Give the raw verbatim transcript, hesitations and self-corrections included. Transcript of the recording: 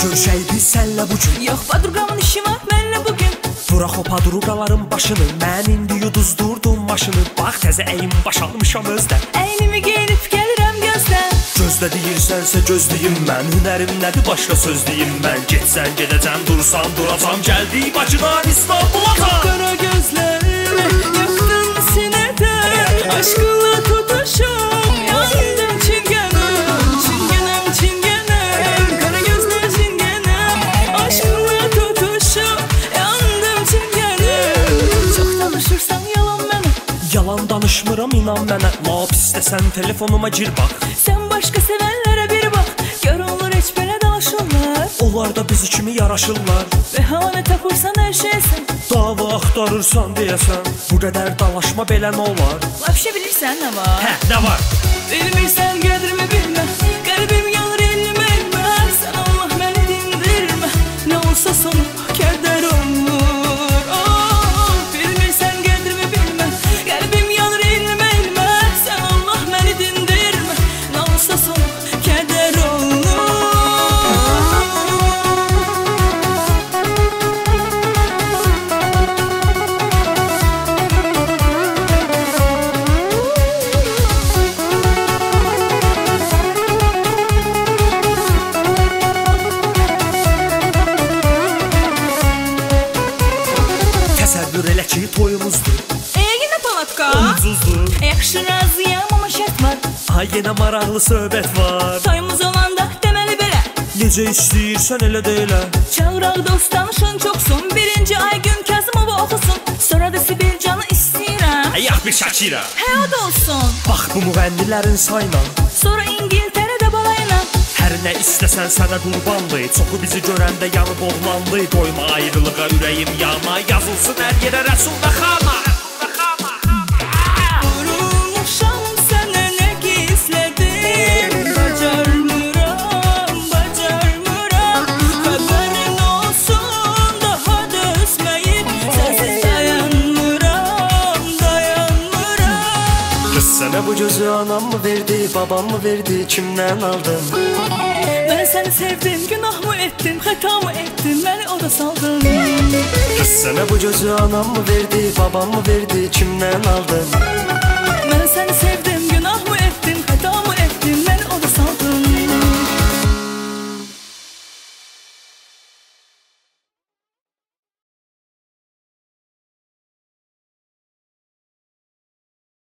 Görüşək biz sənlə bu gün. Yox, padruqamın işi var mənlə bugün. Vuraq o padruqaların başını. Mən indi yuduzdurdum maşını. Bax təzə əyim baş almışam özdə. Əynimi geyinib gəlirəm gözlə. Gözlə deyirsənsə gözləyim mən. Hünərim nədir başqa söz deyim mən. Getsən gedəcəm, dursan duracam. Gəldik Bakıdan İstanbul'a. Qara gözlərim yaxdın sinədə. Aşkınla tutuşum yandım çingənəm. Çingənəm, çingənəm. Qara gözlər çingənəm. Aşkınla tutuşum yandım çingənəm. Çox danışırsan yalan mənə. Yalan danışmıram inan mənə. Lap istəsən telefonuma gir bax. Sən başqa sevənlərə bir bax. Gör onlar heç belə danışırlar. Onlar da bizi kimi yaraşırlar. Bəhanə tapırsan hər şeysən. Dava axtarırsan deyəsən. Bu qədər dalaşma belə nə olar? Vəbşə bilirsən nə var? Hə, nə var? Bilmirsən qədrimi bilmə. Qəlbim yanır elmə elmə. Sən Allah məni dindirmə. Nə olsa sonu kədər olur. Oh, bilmirsən qədrimi bilmə. Qəlbim yanır elmə elmə. Sən Allah məni dindirmə. Nə olsa sonu kədər olur. Təsəvvür elə ki toyumuzdur. E, yenə palatka. Ucuzdur. Yaxşı razıyam amma şərt var. Ay yenə maraqlı söhbət var. Toyumuz olanda deməli belə. Necə istəyirsən elə də elə. Çağıraq dost tanışın çoxsun. Birinci ay gün Kazımova oxusun. Sonra da Sibircanı istəyirəm. Yax bir Şakira. Hə, o da olsun. Bax bu müğənnilərin sayla. Sonra İngiltərədə balayla. Hər nə istəsən sənə qurbandı. Çoxu bizi görəndə yanıb oğlandı. Doyma ayrılığa ürəyim yana. Yazılsın hər yerə Rəsul və Xana. Vurulmuşam sənə nə gizlədim. Bacarmıram, bacarmıram. Xəbərin olsun daha dözməyib. Sənsiz dayanmıram, dayanmıram. Qız sənə bu gözü anam mı verdi, babam mı verdi, kimdən aldın? Mən səni sevdim, günah mı etdim, xəta mı etdim, məni o da saldın. Qız sənə bu gözü anam mı verdi, babam mı verdi, kimdən aldın? Mən səni sevdim, günah mı